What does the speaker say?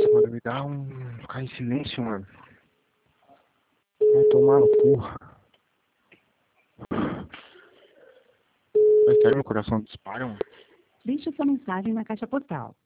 mano, me dá ficar em silêncio, mano. Vai tomar no cu. Mas sério, meu coração dispara, mano. Deixe sua mensagem na caixa postal.